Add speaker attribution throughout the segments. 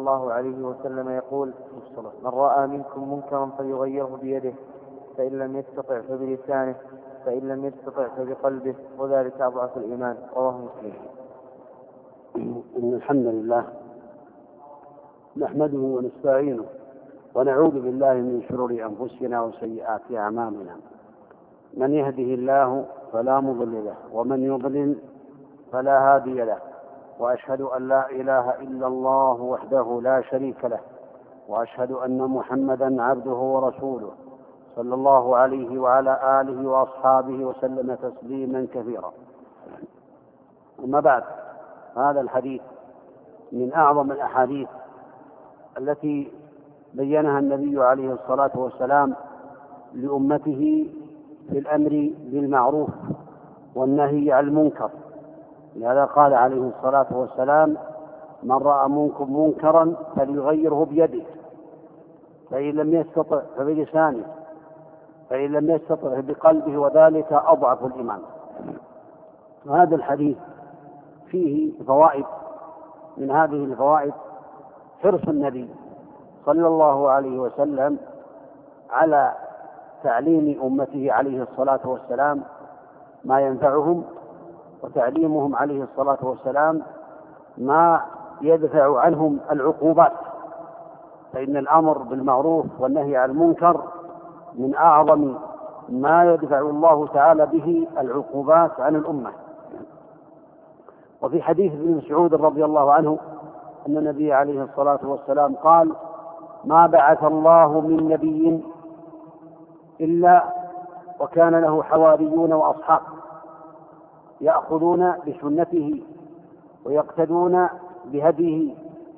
Speaker 1: الله عليه وسلم يقول: من رأى منكم منكرا فليغيره بيده، فإن لم يستطع فبلسانه، فإن لم يستطع فبقلبه، وذلك أضعف الإيمان. رواه مسلم.
Speaker 2: إن الحمد لله نحمده ونستعينه ونعوذ بالله من شرور أنفسنا وسيئات أعمالنا. من يهده الله فلا مضل له، ومن يضلل فلا هادي له، وأشهد أن لا إله إلا الله وحده لا شريك له، وأشهد أن محمدا عبده ورسوله صلى الله عليه وعلى آله وأصحابه وسلم تسليما كثيرا. أما بعد، هذا الحديث من أعظم الأحاديث التي بينها النبي عليه الصلاة والسلام لأمته في الأمر بالمعروف والنهي عن المنكر. لهذا قال عليه الصلاة والسلام: من رأى منكم منكرا فليغيره بيده، فإن لم يستطع فبلسانه، فإن لم يستطع بقلبه، وذلك أضعف الإيمان. وهذا الحديث فيه فوائد. من هذه الفوائد حرص النبي صلى الله عليه وسلم على تعليم أمته عليه الصلاة والسلام ما ينفعهم، وتعليمهم عليه الصلاة والسلام ما يدفع عنهم العقوبات، فإن الأمر بالمعروف والنهي عن المنكر من أعظم ما يدفع الله تعالى به العقوبات عن الأمة. وفي حديث ابن مسعود رضي الله عنه أن النبي عليه الصلاة والسلام قال: ما بعث الله من نبي إلا وكان له حواريون وأصحاب يأخذون بسنته ويقتدون بهديه،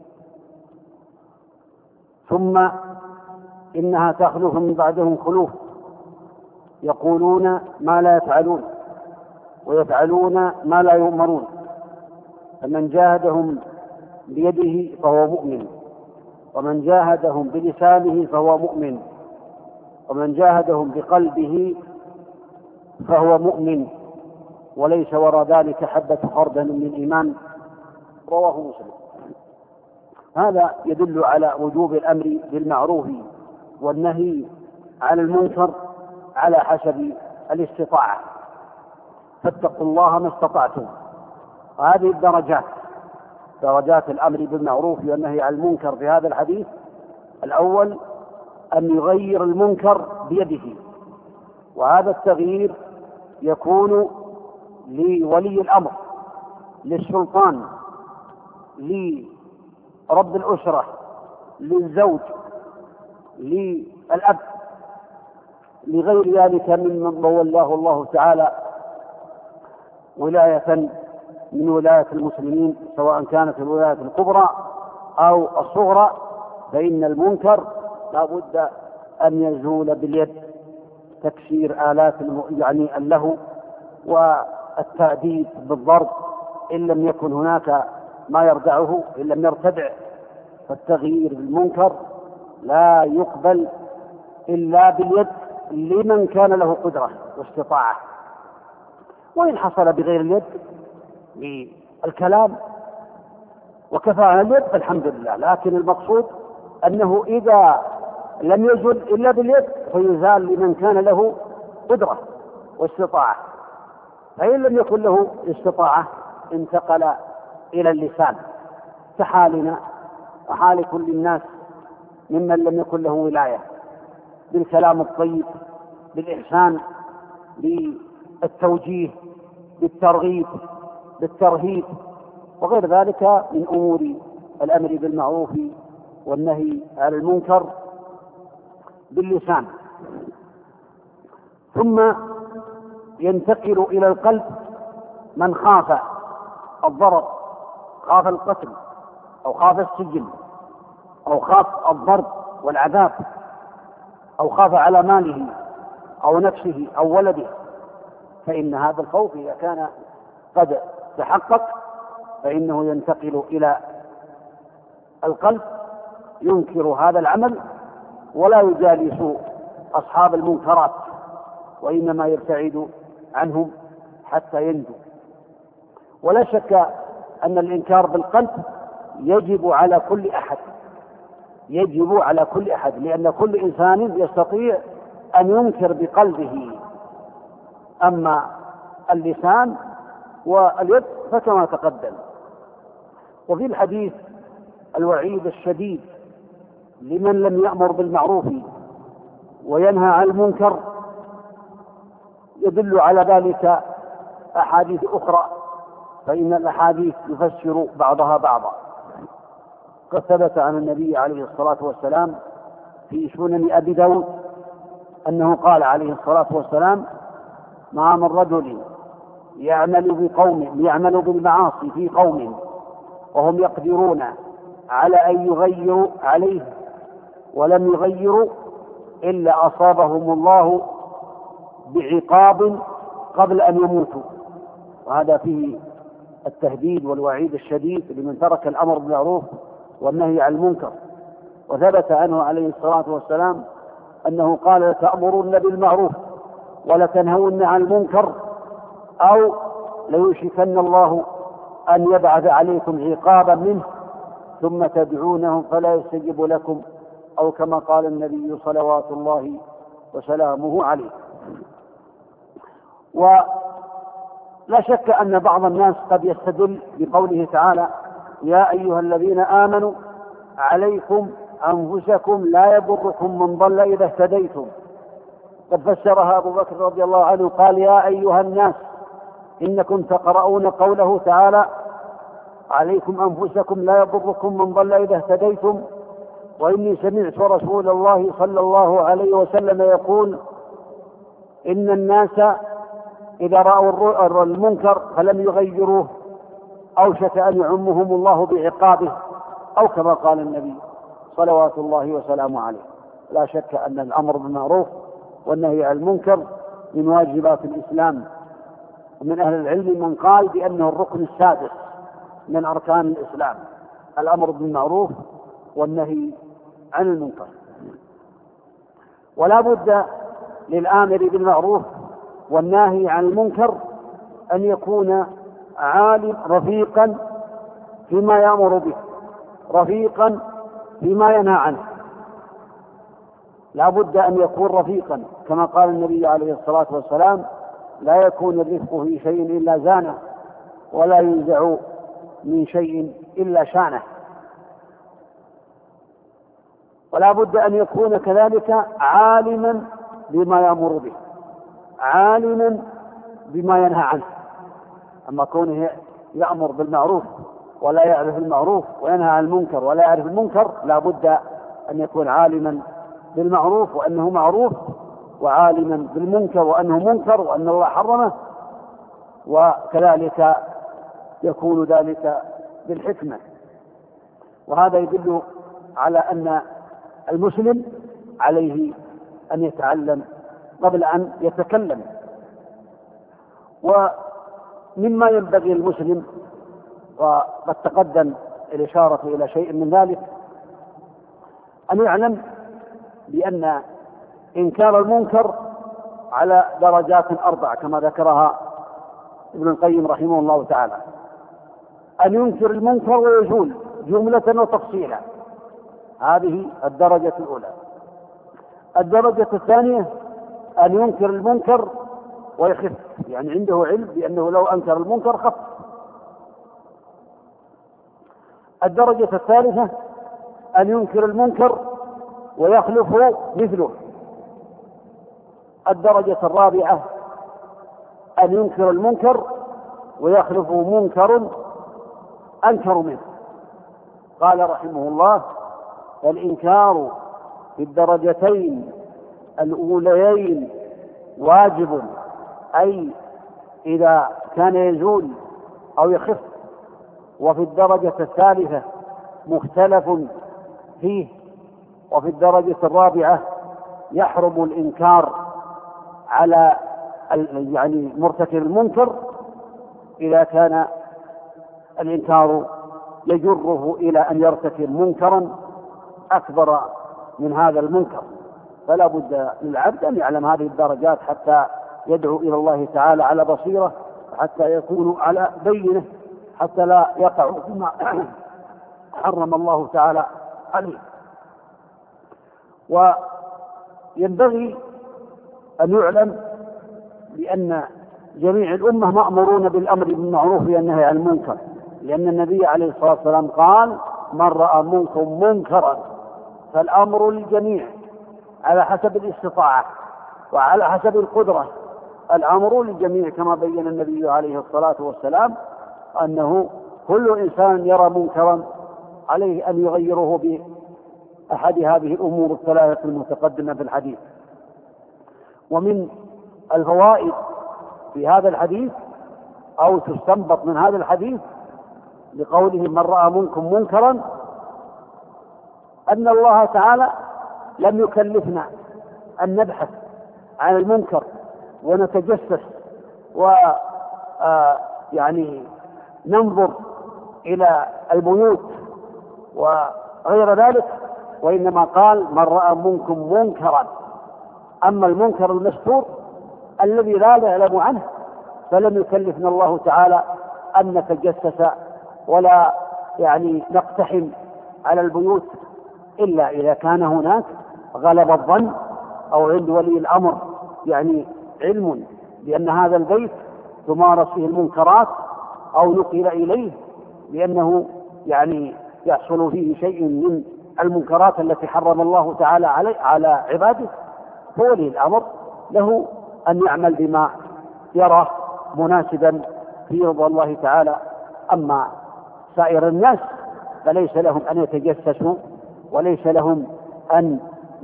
Speaker 2: ثم إنها تخلف من بعدهم خلوف يقولون ما لا يفعلون ويفعلون ما لا يؤمرون، فمن جاهدهم بيده فهو مؤمن، ومن جاهدهم بلسانه فهو مؤمن، ومن جاهدهم بقلبه فهو مؤمن، وليس وراء ذلك حبة خردل من إيمان. رواه مسلم. هذا يدل على وجوب الأمر بالمعروف والنهي عن المنكر على حسب الاستطاعة، فاتقوا الله ما استطعتم. وهذه درجات الأمر بالمعروف والنهي عن المنكر في هذا الحديث: الأول أن يغير المنكر بيده، وهذا التغيير يكون لولي الأمر، للسلطان، لرب الأسرة، للزوج، للأب، لغير ذلك ممن ولاه الله تعالى ولاية من ولاية المسلمين، سواء كانت الولاية الكبرى أو الصغرى، فإن المنكر لا بد أن يزول باليد، تكسير آلات اللهو والتأديب بالضرب إن لم يكن هناك ما يردعه، إن لم يرتدع. فالتغيير بالمنكر لا يقبل إلا باليد لمن كان له قدرة واستطاعة، وإن حصل بغير اليد بالكلام وكفى عن اليد فالحمد لله. لكن المقصود أنه إذا لم يزل إلا باليد فيزال لمن كان له قدرة واستطاعة، فإن لم يكن له استطاعة انتقل إلى اللسان، كحالنا وحال كل الناس ممن لم يكن له ولاية، بالكلام الطيب، بالإحسان، بالتوجيه، بالترغيب، بالترهيب، وغير ذلك من أمور الأمر بالمعروف والنهي عن المنكر باللسان. ثم ينتقل إلى القلب من خاف الضرر، خاف القتل، أو خاف السجن، أو خاف الضرب والعذاب، أو خاف على ماله أو نفسه أو ولده، فإن هذا الخوف إذا كان قد تحقق فإنه ينتقل إلى القلب، ينكر هذا العمل ولا يجالس أصحاب المنكرات، وإنما يبتعد عنهم حتى ينجو. ولا شك أن الإنكار بالقلب يجب على كل أحد يجب على كل أحد، لأن كل إنسان يستطيع أن ينكر بقلبه، أما اللسان واليد فكما تقدم. وفي الحديث الوعيد الشديد لمن لم يأمر بالمعروف وينهى عن المنكر، يدل على ذلك أحاديث أخرى، فإن الأحاديث يفسر بعضها بعضا. قد ثبت عن النبي عليه الصلاة والسلام في سنن أبي داود أنه قال عليه الصلاة والسلام: ما من رجل يعمل بالمعاصي في قوم وهم يقدرون على أن يغيروا عليه ولم يغيروا إلا أصابهم الله بعقاب قبل أن يموتوا. وهذا فيه التهديد والوعيد الشديد لمن ترك الأمر بالمعروف والنهي عن المنكر. وثبت عنه عليه الصلاة والسلام أنه قال: لتأمرن بالمعروف ولتنهون عن المنكر أو ليوشكن الله أن يبعث عليكم عقابا منه ثم تدعونهم فلا يستجيب لكم، أو كما قال النبي صلوات الله وسلامه عليه. ولا شك أن بعض الناس قد يستدل بقوله تعالى: يا أيها الذين آمنوا عليكم أنفسكم لا يضركم من ضل إذا اهتديتم. قد فسرها أبو بكر رضي الله عنه قال: يا أيها الناس إنكم تقرؤون قوله تعالى: عليكم أنفسكم لا يضركم من ضل إذا اهتديتم، وإني سمعت رسول الله صلى الله عليه وسلم يقول: إن الناس إذا رأوا المنكر فلم يغيروه أوشك أن يعمهم الله بعقابه، أو كما قال النبي صلوات الله وسلامه عليه. لا شك أن الأمر بالمعروف والنهي عن المنكر من واجبات الإسلام، ومن أهل العلم من قال بأنه الركن السادس من أركان الإسلام، الأمر بالمعروف والنهي عن المنكر. ولا بد للآمر بالمعروف والناهي عن المنكر أن يكون رفيقا فيما يأمر به، رفيقا فيما ينهى عنه. لا بد أن يكون رفيقا، كما قال النبي عليه الصلاة والسلام: لا يكون الرفق في شيء إلا زانه، ولا ينزع من شيء إلا شانه. ولا بد أن يكون كذلك عالما بما يأمر به، عالما بما ينهى عنه. أما كونه يأمر بالمعروف ولا يعرف المعروف، وينهى عن المنكر ولا يعرف المنكر، لا بد أن يكون عالما بالمعروف وأنه معروف، وعالما بالمنكر وأنه منكر وأن الله حرمه، وكذلك يكون ذلك بالحكمة. وهذا يدل على أن المسلم عليه أن يتعلم قبل أن يتكلم. ومما ينبغي المسلم، وقد تقدم الإشارة إلى شيء من ذلك، أن يعلم بأن إنكار المنكر على درجات 4 كما ذكرها ابن القيم رحمه الله تعالى: أن ينكر المنكر ويزول جملة وتفصيلا، هذه الدرجة الأولى. الدرجة الثانية أن ينكر المنكر ويخف، يعني عنده علم بأنه لو أنكر المنكر خف. الدرجة الثالثة أن ينكر المنكر ويخلف مثله. الدرجة الرابعة أن ينكر المنكر ويخلف منكر أنكر منه. قال رحمه الله: الإنكار في الدرجتين الأوليين واجب، أي إذا كان يزول أو يخف. وفي الدرجة الثالثة مختلف فيه. وفي الدرجة الرابعة يحرم الإنكار على يعني مرتكب المنكر إذا كان الإنكار يجره إلى أن يرتكب منكرا أكبر من هذا المنكر. فلا بد للعبد أن يعلم هذه الدرجات حتى يدعو إلى الله تعالى على بصيرة، حتى يكون على بينه، حتى لا يقع فيما حرم الله تعالى عليه. وينبغي أن يعلم بأن جميع الأمة مأمورون بالأمر بالمعروف والنهي عن المنكر، لأن النبي عليه الصلاة والسلام قال: من رأى منكم منكرا، فالأمر للجميع على حسب الاستطاعة وعلى حسب القدرة. الأمر للجميع كما بين النبي عليه الصلاة والسلام أنه كل إنسان يرى منكرا عليه أن يغيره بأحد هذه الأمور الثلاثة المتقدمة في الحديث. ومن الفوائد في هذا الحديث أو تستنبط من هذا الحديث لقوله: من رأى منكم منكرا، أن الله تعالى لم يكلفنا أن نبحث عن المنكر ونتجسس ويعني ننظر إلى البيوت وغير ذلك، وإنما قال: من رأى منكم منكرا. أما المنكر المستور الذي لا نعلم عنه فلم يكلفنا الله تعالى أن نتجسس ولا يعني نقتحم على البيوت إلا إذا كان هناك غلب الظن أو عند ولي الأمر يعني علم بأن هذا البيت تمارس فيه المنكرات، أو نقل إليه بأنه يعني يحصل فيه شيء من المنكرات التي حرم الله تعالى على عباده، فولي الأمر له أن يعمل بما يرى مناسبا في رضا الله تعالى. أما سائر الناس فليس لهم أن يتجسسوا وليس لهم أن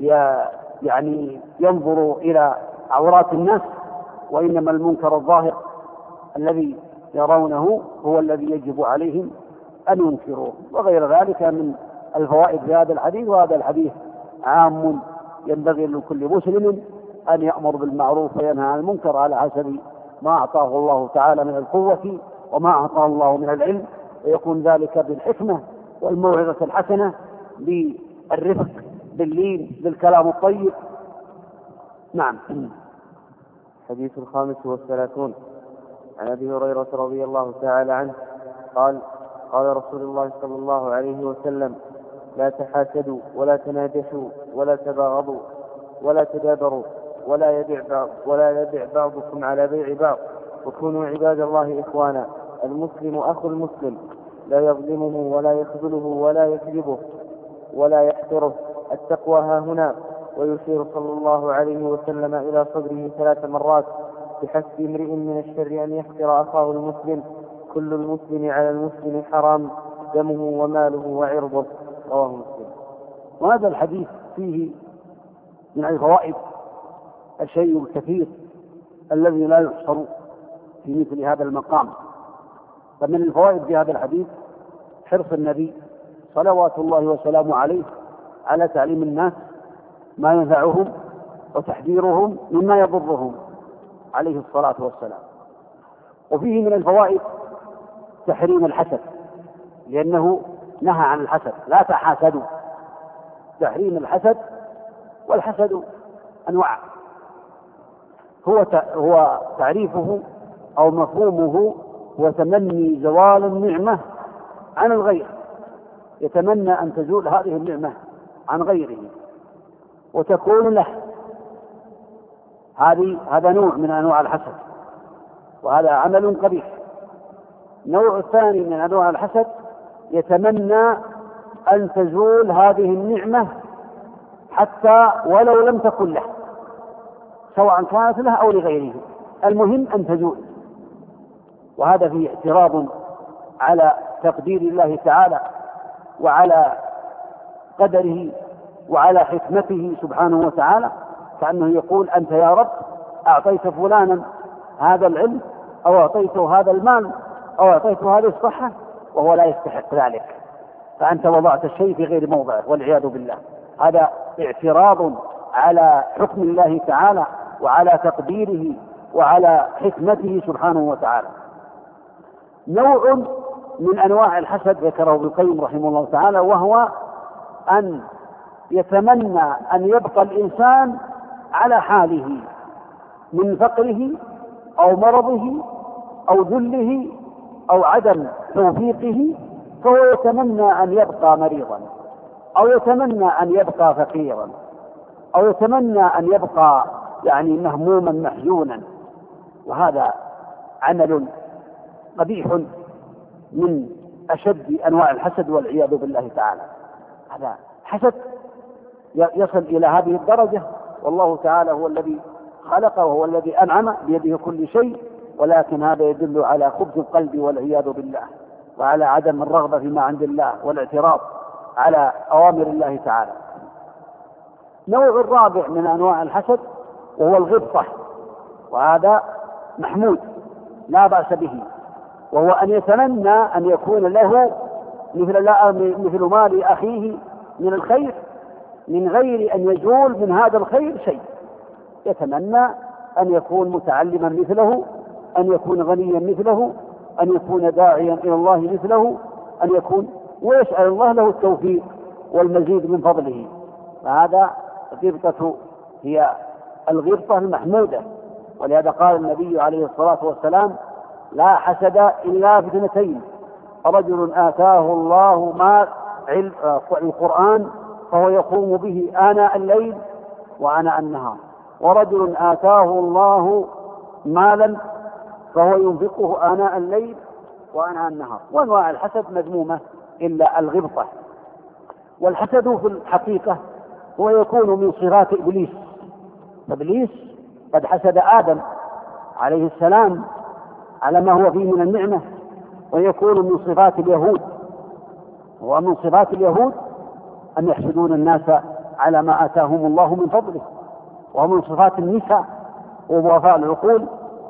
Speaker 2: يعني ينظروا إلى عورات الناس، وإنما المنكر الظاهر الذي يرونه هو الذي يجب عليهم أن ينكروه. وغير ذلك من الفوائد في هذا الحديث. وهذا الحديث عام ينبغي لكل مسلم أن يأمر بالمعروف وينهى عن المنكر على حسب ما أعطاه الله تعالى من القوة وما أعطاه الله من العلم، ويكون ذلك بالحكمة والموعظة الحسنة، بالرفق، باللين، بالكلام الطيب. نعم.
Speaker 1: الحديث 35 عن أبي هريرة رضي الله تعالى عنه قال: قال رسول الله صلى الله عليه وسلم: لا تحاسدوا ولا تناجشوا ولا تباغضوا ولا تدابروا ولا يبع بعضكم على بيع بعض، وكونوا عباد الله إخوانا. المسلم أخو المسلم، لا يظلمه ولا يخذله ولا يكذبه ولا يحقره. التقوى ها هنا. ويشير صلى الله عليه وسلم إلى صدره 3 مرات: بحسب امرئ من الشر أن يحقر أخاه المسلم، كل المسلم على المسلم حرام، دمه وماله وعرضه. رواه مسلم.
Speaker 2: وهذا الحديث فيه من الفوائد الشيء الكثير الذي لا يحصر في مثل هذا المقام. فمن الفوائد في هذا الحديث حرص النبي صلوات الله وسلامه عليه على تعليم الناس ما ينفعهم وتحذيرهم مما يضرهم عليه الصلاة والسلام. وفيه من الفوائد تحريم الحسد، لأنه نهى عن الحسد: لا تحاسدوا. تحريم الحسد. والحسد أنواع، هو تعريفه أو مفهومه هو تمني زوال النعمة عن الغير، يتمنى أن تزول هذه النعمة عن غيره وتكون له. هذا نوع من أنواع الحسد، وهذا عمل قبيح. النوع الثاني من أنواع الحسد يتمنى أن تزول هذه النعمة حتى ولو لم تكن له، سواء كانت له أو لغيره، المهم أن تزول. وهذا فيه اعتراض على تقدير الله تعالى وعلى قدره وعلى حكمته سبحانه وتعالى، كأنه يقول: أنت يا رب أعطيت فلانا هذا العلم أو أعطيته هذا المال أو أعطيته هذه الصحة وهو لا يستحق ذلك، فأنت وضعت الشيء في غير موضعه والعياذ بالله. هذا اعتراض على حكم الله تعالى وعلى تقديره وعلى حكمته سبحانه وتعالى. نوع من أنواع الحسد ذكره ابن القيم رحمه الله تعالى، وهو أن يتمنى أن يبقى الإنسان على حاله من فقره أو مرضه أو ذله أو عدم توفيقه، فهو يتمنى أن يبقى مريضا أو يتمنى أن يبقى فقيرا أو يتمنى أن يبقى يعني مهموما محزونا، وهذا عمل قبيح من أشد أنواع الحسد والعياذ بالله تعالى. هذا حسد يصل إلى هذه الدرجة، والله تعالى هو الذي خلق وهو الذي أنعم بيده كل شيء، ولكن هذا يدل على خبث القلب والعياذ بالله، وعلى عدم الرغبة فيما عند الله والاعتراض على أوامر الله تعالى. نوع الرابع من أنواع الحسد وهو الغبطة، وهذا محمود لا بأس به، وهو أن يتمنى أن يكون له مثل ما لأخيه من الخير من غير أن يزول من هذا الخير شيء. يتمنى أن يكون متعلما مثله، أن يكون غنيا مثله، أن يكون داعيا إلى الله مثله، أن يكون، ويسأل الله له التوفيق والمزيد من فضله. فهذا غبطة هي الغبطة المحمودة. ولهذا قال النبي عليه الصلاة والسلام: لا حسد إلا في اثنتين: رجل آتاه الله القرآن فهو يقوم به آناء الليل وآناء النهار، ورجل آتاه الله مالا فهو ينفقه آناء الليل وآناء النهار. وأنواع الحسد مذمومة إلا الغبطة. والحسد في الحقيقة هو يكون من صفات إبليس. إبليس قد حسد آدم عليه السلام على ما هو فيه من النعمة، ويكون من صفات اليهود. ومن صفات اليهود أن يحسدون الناس على ما آتاهم الله من فضله. ومن صفات النساء وضعفاء العقول،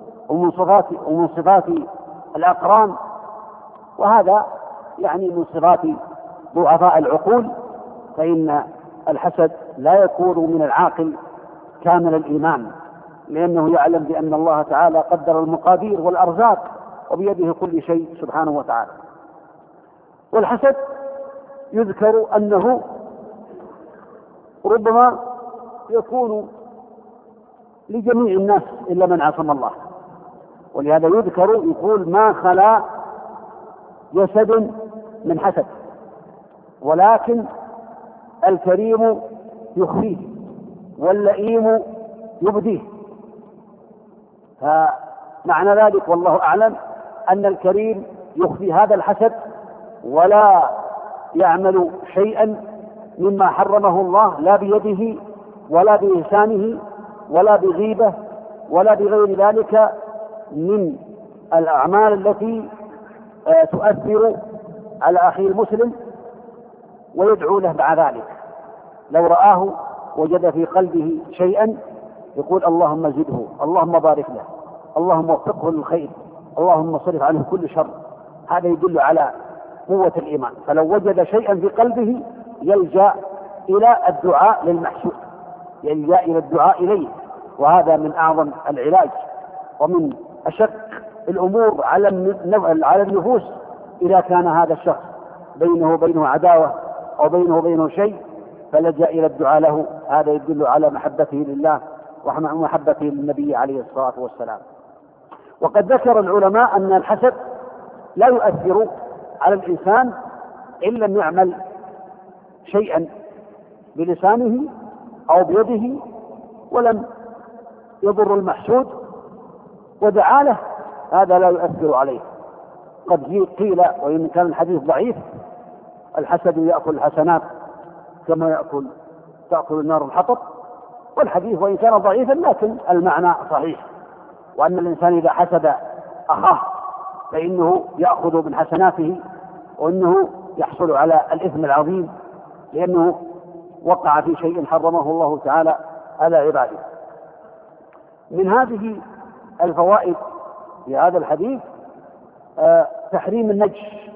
Speaker 2: ومن صفات الأقران، وهذا يعني من صفات ضعفاء العقول. فإن الحسد لا يكون من العاقل كامل الإيمان، لأنه يعلم بأن الله تعالى قدر المقادير والأرزاق وبيده كل شيء سبحانه وتعالى. والحسد يذكر أنه ربما يكون لجميع الناس إلا من عصم الله، ولهذا يذكر يقول: ما خلا جسد من حسد، ولكن الكريم يخفيه واللئيم يبديه. فمعنى ذلك والله أعلم أن الكريم يخفي هذا الحسد ولا يعمل شيئا مما حرمه الله، لا بيده ولا بلسانه ولا بغيبة ولا بغير ذلك من الأعمال التي تؤثر على أخيه المسلم، ويدعو له مع ذلك. لو رآه وجد في قلبه شيئا يقول: اللهم زده، اللهم بارك له، اللهم وفقه للخير، اللهم صرف عنه كل شر. هذا يدل على قوة الإيمان. فلو وجد شيئا في قلبه يلجأ إلى الدعاء للمحسود، يلجأ إلى الدعاء إليه، وهذا من أعظم العلاج ومن أشق الأمور على النفوس. إذا كان هذا الشخص بينه وبينه عداوة أو بينه وبينه شيء فلجأ إلى الدعاء له، هذا يدل على محبته لله ومحبته للنبي عليه الصلاة والسلام. وقد ذكر العلماء أن الحسد لا يؤثر على الإنسان إن لم يعمل شيئا بلسانه أو بيده ولم يضر المحسود ودعا له، هذا لا يؤثر عليه. قد قيل، وإن كان الحديث ضعيف: الحسد يأكل الحسنات كما تأكل النار الحطب. والحديث وإن كان ضعيفا لكن المعنى صحيح، وأن الإنسان إذا حسد أخاه فإنه يأخذ من حسناته، وأنه يحصل على الإثم العظيم لأنه وقع في شيء حرمه الله تعالى على عباده. من هذه الفوائد في هذا الحديث تحريم النجش.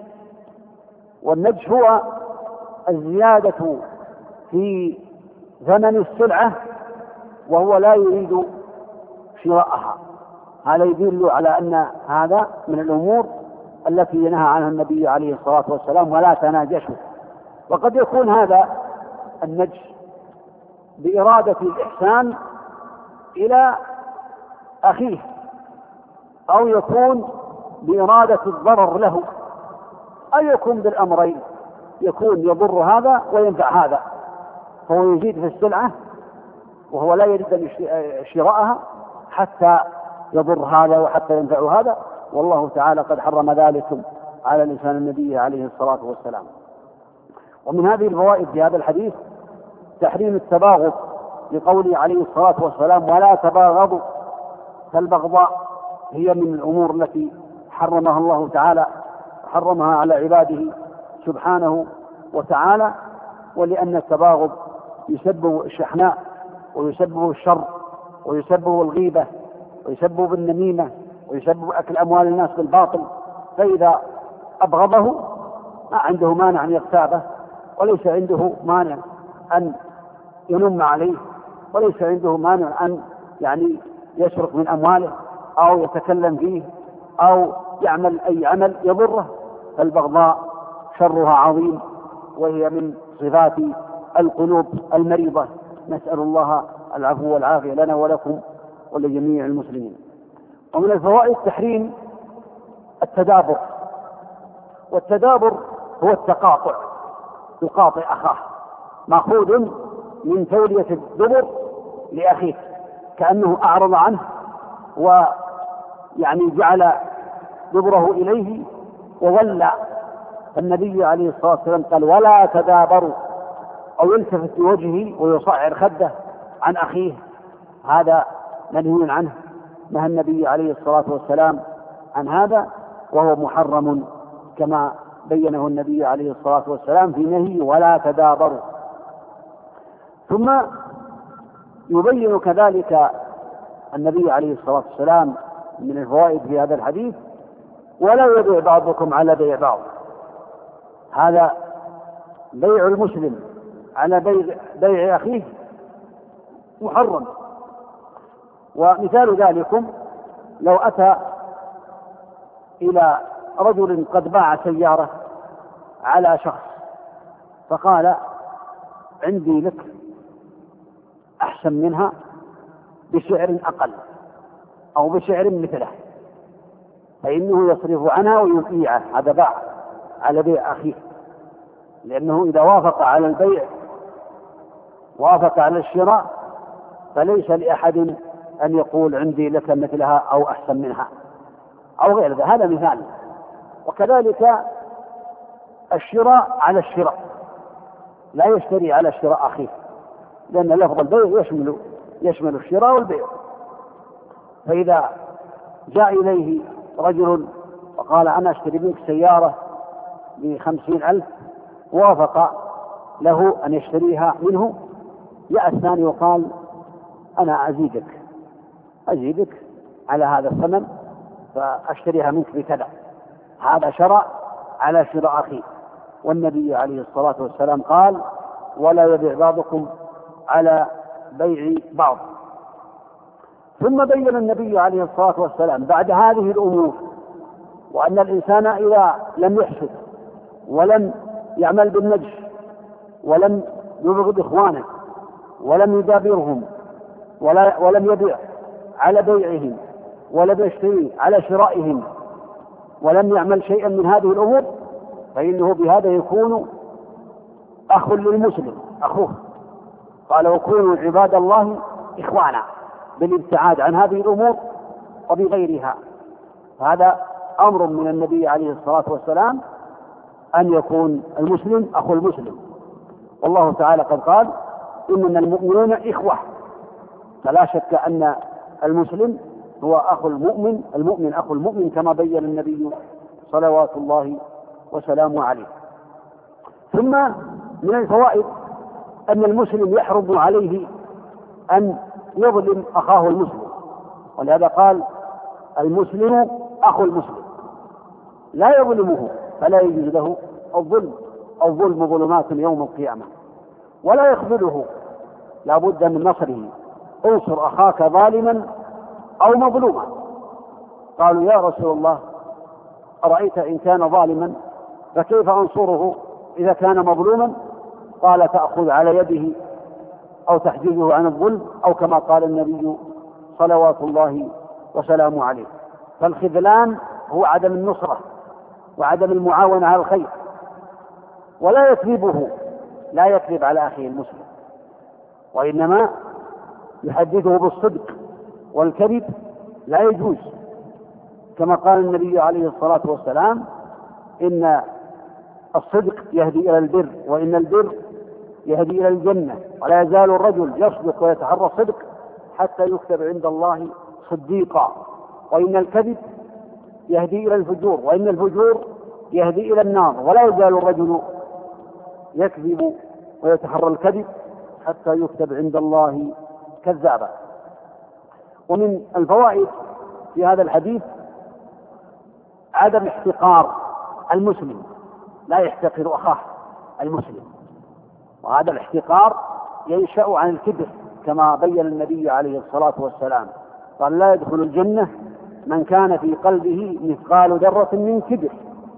Speaker 2: والنجش هو الزيادة في ثمن السلعة وهو لا يريد شراءها. هذا يدل على أن هذا من الأمور التي نهى عنها النبي عليه الصلاة والسلام: ولا تناجشوا. وقد يكون هذا النجش بإرادة الإحسان إلى أخيه، أو يكون بإرادة الضرر له، أو يكون بالأمرين، يكون يضر هذا وينفع هذا، فهو يزيد في السلعة وهو لا يريد شراءها حتى يضر هذا وحتى ينفع هذا، والله تعالى قد حرم ذلك على لسان النبي عليه الصلاة والسلام. ومن هذه الفوائد في هذا الحديث تحريم التباغض لقوله عليه الصلاة والسلام ولا تباغضوا، فالبغضاء هي من الأمور التي حرمها الله تعالى، حرمها على عباده سبحانه وتعالى، ولأن التباغض يسبب الشحناء ويسبب الشر ويسبب الغيبة ويسبب النميمة ويسبب أكل أموال الناس بالباطل، فإذا أبغضه ما عنده مانع أن يغتابه، وليس عنده مانع أن ينم عليه، وليس عنده مانع أن يسرق من أمواله أو يتكلم فيه أو يعمل أي عمل يضره. فالبغضاء شرها عظيم، وهي من صفات القلوب المريضة. نسأل الله العفو والعافية لنا ولكم ولجميع المسلمين. ومن الفوائد تحريم التدابر، والتدابر هو التقاطع، يقاطع أخاه، مأخوذ من تولية الدبر لأخيه، كأنه أعرض عنه جعل دبره إليه وولى. النبي عليه الصلاة والسلام قال ولا تدابروا، أو يلتفت بوجهه ويصعر خده عن أخيه، هذا منهي عنه. نهى النبي عليه الصلاة والسلام عن هذا، وهو محرم كما بينه النبي عليه الصلاة والسلام في نهي ولا تدابروا. ثم يبين كذلك النبي عليه الصلاة والسلام من الفوائد في هذا الحديث ولا يبيع بعضكم على بيع بعض، هذا بيع المسلم على بيع أخيه محرم. ومثال ذلكم لو أتى إلى رجل قد باع سيارة على شخص فقال عندي لك أحسن منها بسعر أقل أو بسعر مثله، فإنه يصرف عنها ويبيعه، هذا باع على بيع أخيه، لأنه إذا وافق على البيع وافق على الشراء فليس لأحد أن يقول عندي لك مثلها أو أحسن منها أو غير ذلك. هذا مثال. وكذلك الشراء على الشراء، لا يشتري على شراء أخيه، لأن لفظ البيع يشمل الشراء والبيع. فإذا جاء إليه رجل وقال أنا أشتري منك سيارة ب50,000، وافق له أن يشتريها منه، جاء الثاني وقال أنا أزيدك على هذا الثمن فأشتريها منك بكذا، هذا شرع على شراء أخيه. والنبي عليه الصلاة والسلام قال ولا يبيع بعضكم على بيع بعض. ثم بين النبي عليه الصلاة والسلام بعد هذه الأمور وأن الإنسان إذا لم يحسد ولم يعمل بالنجش ولم يبغض إخوانه ولم يدابرهم ولم يبيع على بيعهم ولم يشتري على شرائهم ولم يعمل شيئا من هذه الأمور، فإنه بهذا يكون أخ للمسلم أخوه. قال وكونوا عباد الله إخوانا، بالابتعاد عن هذه الأمور وبغيرها. هذا أمر من النبي عليه الصلاة والسلام أن يكون المسلم أخو المسلم. والله تعالى قد قال إننا المؤمنون إخوة، فلا شك أن المسلم هو أخو المؤمن، المؤمن أخو المؤمن كما بين النبي صلوات الله وسلامه عليه. ثم من الفوائد أن المسلم يحرم عليه أن يظلم أخاه المسلم، ولهذا قال المسلم أخو المسلم، لا يظلمه فلا يجوز له الظلم، الظلم ظلمات يوم القيامة، ولا يخذله، لا بد من نصره. انصر أخاك ظالما أو مظلوما. قالوا يا رسول الله أرأيت إن كان ظالما فكيف أنصره إذا كان مظلوما؟ قال تأخذ على يده أو تحجزه عن الظلم، أو كما قال النبي صلوات الله وسلامه عليه. فالخذلان هو عدم النصرة وعدم المعاونة على الخير، ولا يكذبه، لا يكذب على أخيه المسلم، وإنما يحدثه بالصدق والكذب لا يجوز، كما قال النبي عليه الصلاة والسلام: إن الصدق يهدي إلى البر، وإن البر يهدي إلى الجنة، ولا يزال الرجل يصدق ويتحرى الصدق حتى يكتب عند الله صديقا، وإن الكذب يهدي إلى الفجور، وإن الفجور يهدي إلى النار، ولا يزال الرجل يكذب ويتحرى الكذب حتى يكتب عند الله كذابا. ومن الفوائد في هذا الحديث عدم احتقار المسلم، لا يحتقر أخاه المسلم، وهذا الاحتقار ينشأ عن الكبر، كما بين النبي عليه الصلاة والسلام قال: لا يدخل الجنة من كان في قلبه مثقال ذرة من كبر.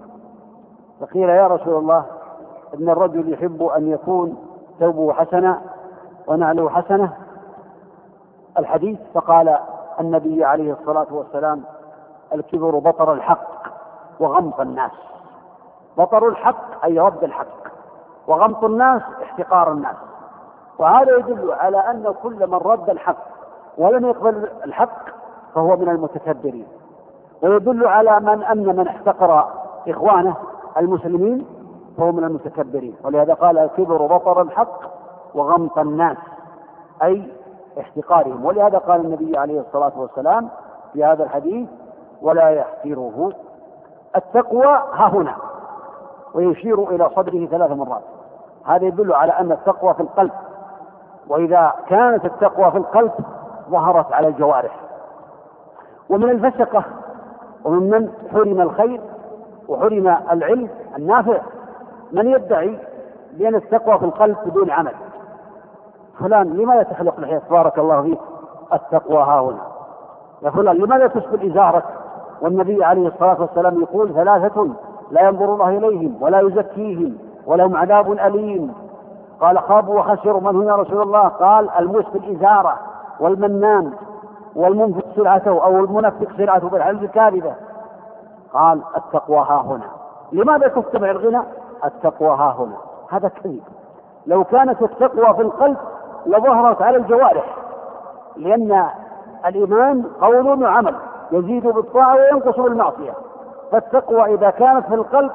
Speaker 2: فقيل: يا رسول الله، إن الرجل يحب أن يكون ثوبه حسنا ونعله حسنة الحديث. فقال النبي عليه الصلاة والسلام: الكبر بطر الحق وغمط الناس. بطر الحق أي رد الحق، وغمط الناس احتقار الناس. وهذا يدل على أن كل من رد الحق ولم يقبل الحق فهو من المتكبرين، ويدل على أن من احتقر إخوانه المسلمين فهو من المتكبرين. ولهذا قال: الكبر بطر الحق وغمط الناس، أي احتقارهم. ولهذا قال النبي عليه الصلاة والسلام في هذا الحديث: ولا يحقره. التقوى ها هنا، ويشير إلى صدره 3 مرات. هذا يدل على أن التقوى في القلب، وإذا كانت التقوى في القلب ظهرت على الجوارح. ومن الفسقة ومن حرم الخير وحرم العلم النافع من يدعي بأن التقوى في القلب بدون عمل. فلان لماذا تحلق لحيتك؟ بارك الله فيك، التقوى ها هنا. يا فلان لماذا تسبل إزارك؟ والنبي عليه الصلاة والسلام يقول: 3 لا ينظر الله إليهم ولا يزكيهم ولهم عذاب أليم. قال: خابوا وخسروا. من هم يا رسول الله؟ قال: المسبل إزارة، والمنان، والمنفق سلعته أو المنفق سلعته بالحلف الكاذبة. قال: التقوى ها هنا. لماذا تتبع الغنى؟ التقوى ها هنا. هذا كذب. لو كانت التقوى في القلب لظهرت على الجوارح، لأن الإيمان قول وعمل، يزيد بالطاعة وينقص بالمعصية. فالتقوى إذا كانت في القلب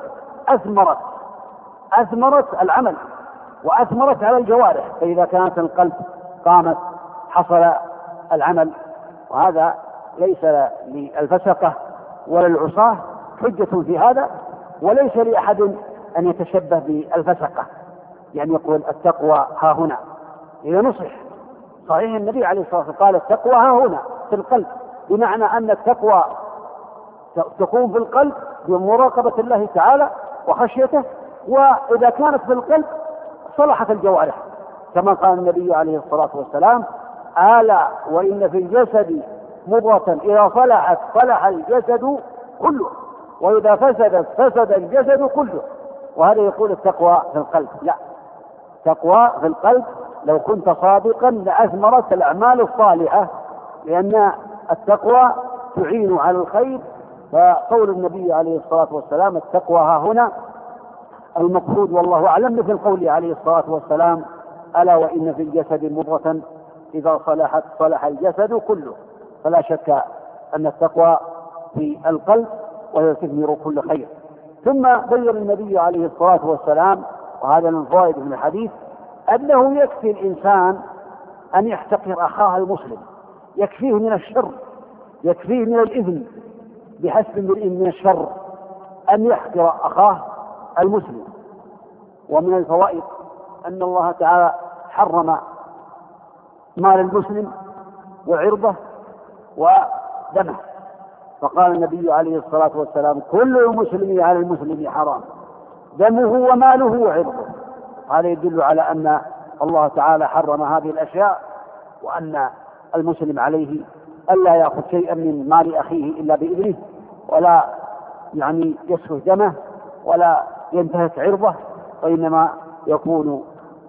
Speaker 2: أثمرت العمل وأثمرت على الجوارح، فإذا كانت في القلب قامت حصل العمل. وهذا ليس للفسقة ولا العصاة حجة في هذا، وليس لأحد أن يتشبه بالفسقة، يعني يقول التقوى ها هنا. إذا نصح صحيح النبي عليه الصلاة والسلام قال: التقوى ها هنا في القلب، بمعنى أن التقوى تكون في القلب بمراقبة الله تعالى وخشيته، وإذا كانت في القلب صلحت الجوارح، كما قال النبي عليه الصلاة والسلام: ألا وإن في الجسد مضغة إذا صلحت صلح الجسد كله، وإذا فسدت فسد الجسد كله. وهذا يقول التقوى في القلب. لا، تقوى في القلب لو كنت صادقا لأثمرت الأعمال الصالحة، لأن التقوى تعين على الخير. فقول النبي عليه الصلاة والسلام: التقوى ها هنا، المقصود والله أعلم مثل قوله عليه الصلاة والسلام: ألا وإن في الجسد مضغة إذا صلحت صلح الجسد كله. فلا شك أن التقوى في القلب وهي تثمر كل خير. ثم بين النبي عليه الصلاة والسلام، وهذا من فوائد من الحديث، أنه يكفي الإنسان أن يحتقر أخاه المسلم، يكفيه من الشر، يكفيه من الإثم، بحسب امرئ من الشر أن يحقر أخاه المسلم. ومن الفوائد أن الله تعالى حرم مال المسلم وعرضه ودمه، فقال النبي عليه الصلاة والسلام: كل المسلم على المسلم حرام، دمه وماله وعرضه. هذا يدل على أن الله تعالى حرم هذه الأشياء، وأن المسلم عليه ألا يأخذ شيئا من مال أخيه إلا بإذنه، ولا يسفك دمه ولا ينتهك عرضه، وإنما يكون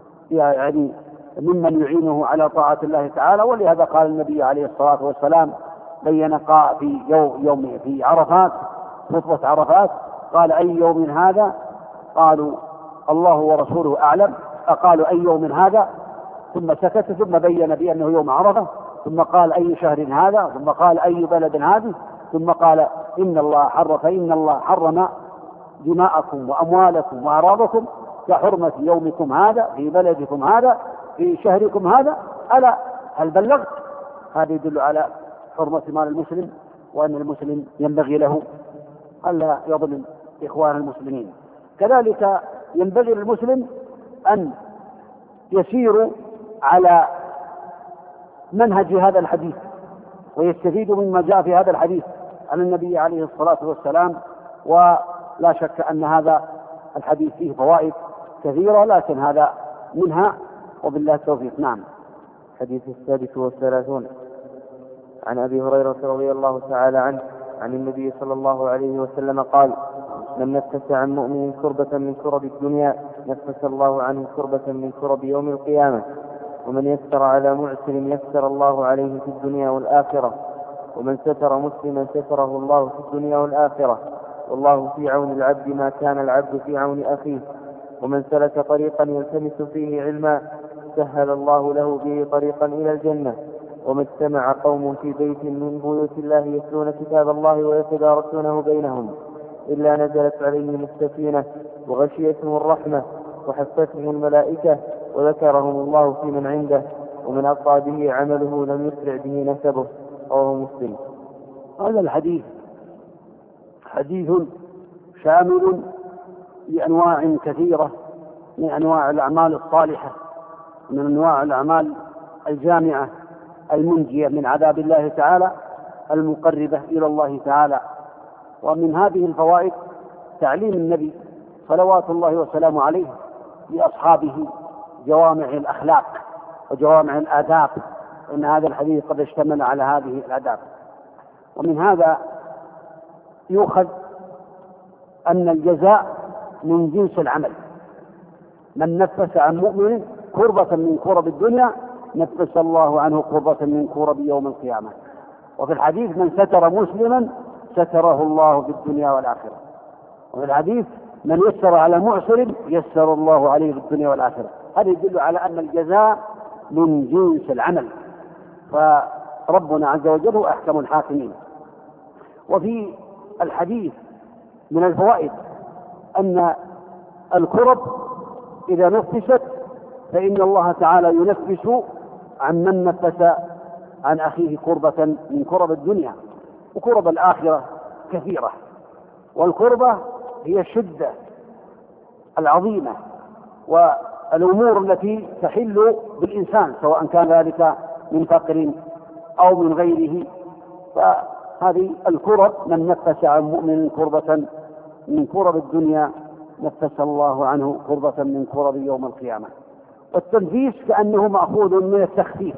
Speaker 2: ممن يعينه على طاعة الله تعالى. ولهذا قال النبي عليه الصلاة والسلام بين في يوم في عرفات، خطبة عرفات، قال: أي يوم هذا؟ قالوا: الله ورسوله أعلم. قالوا: أي يوم هذا؟ ثم سكت ثم بين بأنه يوم عرفة، ثم قال أي شهر هذا، ثم قال أي بلد هذه، ثم قال إن الله حرم دماءكم وأموالكم وأعراضكم كحرمة يومكم هذا في بلدكم هذا في شهركم هذا، ألا هل بلغت؟ هذا يدل على حرمة مال المسلم، وأن المسلم ينبغي له ألا يظلم إخوان المسلمين. كذلك ينبغي للمسلم أن يسير على منهج هذا الحديث ويستفيد مما جاء في هذا الحديث عن النبي عليه الصلاة والسلام. ولا شك أن هذا الحديث فيه فوائد كثيرة، لكن هذا منها، وبالله التوفيق. نعم.
Speaker 1: حديث 36 عن أبي هريرة رضي الله تعالى عنه عن النبي صلى الله عليه وسلم قال: من نفس عن مؤمن كربة من كرب الدنيا نفس الله عنه كربة من كرب يوم القيامة، ومن يسر على معسر يسر الله عليه في الدنيا والآخرة، ومن ستر مسلما ستره الله في الدنيا والآخرة، والله في عون العبد ما كان العبد في عون أخيه، ومن سلك طريقا يلتمس فيه علما سهل الله له به طريقا إلى الجنة، وما اجتمع قوم في بيت من بيوت الله يتلون كتاب الله ويتدارسونه بينهم إلا نزلت عليهم السكينة وغشيتهم الرحمة وحفتهم الملائكة وذكرهم الله في من عنده، ومن أبطأ به عمله لم يسرع به نسبه. رواه مسلم.
Speaker 2: هذا الحديث حديث شامل لأنواع كثيرة من أنواع الأعمال الصالحة، من أنواع الأعمال الجامعة المنجية من عذاب الله تعالى المقربة إلى الله تعالى. ومن هذه الفوائد تعليم النبي صلوات الله وسلامه عليه لأصحابه جوامع الأخلاق وجوامع الآداب، إن هذا الحديث قد اشتمل على هذه الآداب. ومن هذا يؤخذ أن الجزاء من جنس العمل. من نفس عن مؤمن كربة من كرب الدنيا نفس الله عنه كربة من كرب يوم القيامة. وفي الحديث من ستر مسلما ستره الله في الدنيا والآخرة. وفي الحديث من يسر على معسر يسر الله عليه في الدنيا والآخرة. هذا يدل على أن الجزاء من جنس العمل، فربنا عز وجل هو أحكم الحاكمين. وفي الحديث من الفوائد أن الكرب إذا نفست فإن الله تعالى ينفس عن من نفس عن أخيه كربة من كرب الدنيا. وكرب الآخرة كثيرة، والكربة هي الشدة العظيمة والأمور التي تحل بالإنسان سواء كان ذلك من فقر أو من غيره. فهذه الكرب من نفس عن مؤمن كربة من كرب الدنيا نفس الله عنه كربة من كرب يوم القيامة. والتنفيس كأنه مأخوذ من التخفيف،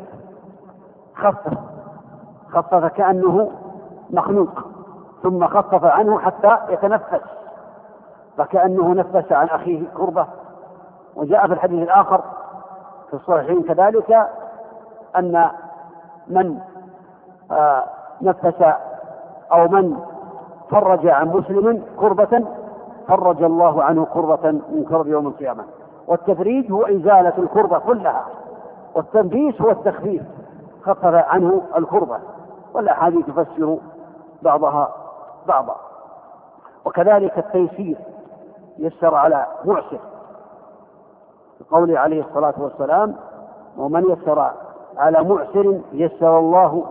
Speaker 2: خفف كأنه مخنوق ثم خفف عنه حتى يتنفس، فكأنه نفس عن أخيه كربة. وجاء في الحديث الآخر في الصحيحين كذلك أن من نفس أو من فرج عن مسلم كربة فرج الله عنه كربة من كرب يوم القيامة. والتفريج هو إزالة الكربة كلها، والتنفيس هو التخفيف، خفف عنه الكربة. والأحاديث تفسر بعضها بعضا. وكذلك التيسير يسر على معسر، قوله عليه الصلاة والسلام: ومن يسر على معسر يسر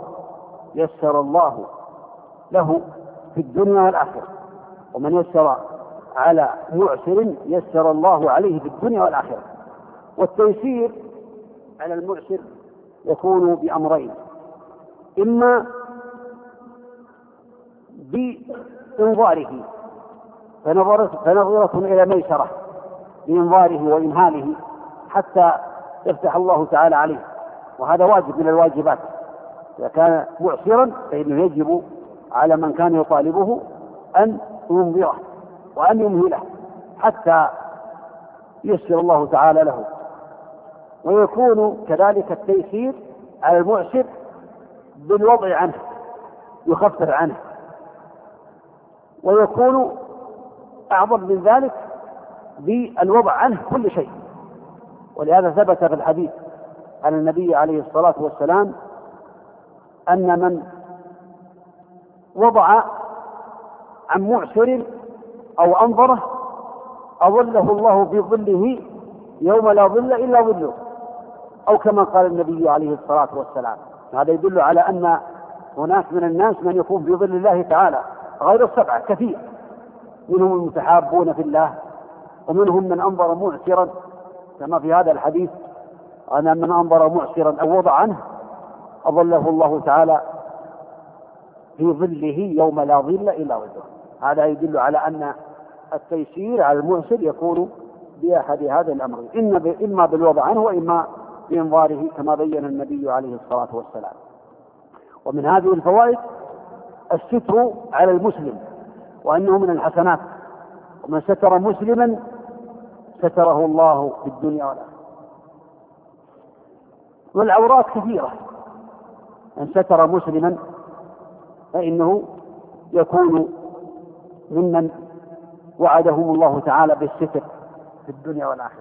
Speaker 2: الله له في الدنيا والآخرة. ومن يسر على معسر يسر الله عليه في الدنيا والآخرة. والتيسير على المعسر يكون بأمرين: إما بإنظاره فنظرة إلى ميسرة بإنظاره وإمهاله حتى يفتح الله تعالى عليه، وهذا واجب من الواجبات. إذا كان معسرا فإنه يجب على من كان يطالبه أن ينظره وأن يمهله حتى يسر الله تعالى له. ويكون كذلك التيسير على المعسر بالوضع عنه، يخفف عنه. ويكون أعظم من ذلك بالوضع عنه كل شيء. ولهذا ثبت في الحديث على النبي عليه الصلاة والسلام أن من وضع عن معسر أو أنظره أظله الله في ظله يوم لا ظل إلا ظله، أو كما قال النبي عليه الصلاة والسلام. هذا يدل على أن هناك من الناس من يكون في ظل الله تعالى غير السبعة كثير، منهم المتحابون في الله، ومنهم من أنظر معسرا كما في هذا الحديث أن من أنظر معسرا أو وضع عنه أظله الله تعالى في ظله يوم لا ظل إلا ظله. هذا يدل على أن التيسير على المعسر يكون بأحد هذه الأمرين، إما بالوضع عنه وإما بإنظاره كما بين النبي عليه الصلاة والسلام. ومن هذه الفوائد الستر على المسلم، وأنه من الحسنات، ومن ستر مسلما ستره الله في الدنيا والآخرة. والعورات كثيرة، من ستر مسلما فإنه يكون ممن وعدهم الله تعالى بالستر في الدنيا والآخرة.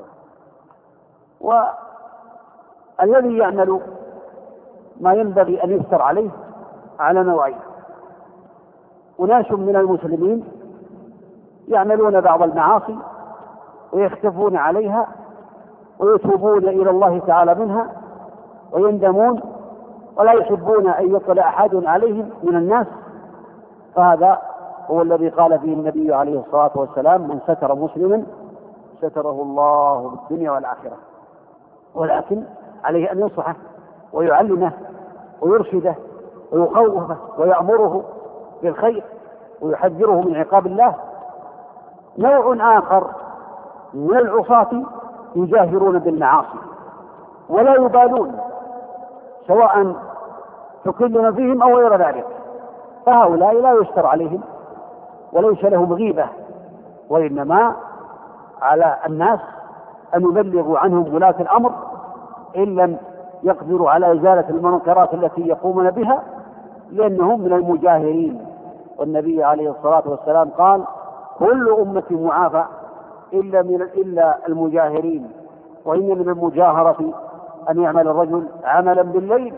Speaker 2: والذي يعمل ما ينبغي أن يستر عليه على نوعين: أناس من المسلمين يعملون بعض المعاصي ويختفون عليها ويتوبون إلى الله تعالى منها ويندمون ولا يحبون أن يطلع أحد عليهم من الناس، فهذا هو الذي قال فيه النبي عليه الصلاة والسلام: من ستر مسلما ستره الله في الدنيا والآخرة. ولكن عليه أن ينصحه ويعلمه ويرشده ويخوفه ويأمره بالخير ويحذره من عقاب الله. نوع آخر من العصاة يجاهرون بالمعاصي ولا يبالون سواء تكلم فيهم أو غير ذلك، فهؤلاء لا يستر عليهم وليس لهم غيبة، وإنما على الناس أن يبلغوا عنهم ولاة الأمر إن لم يقدروا على إزالة المنكرات التي يقومون بها، لأنهم من المجاهرين. والنبي عليه الصلاة والسلام قال: كل أمتي معافى إلا المجاهرين. وإن من المجاهرة أن يعمل الرجل عملا بالليل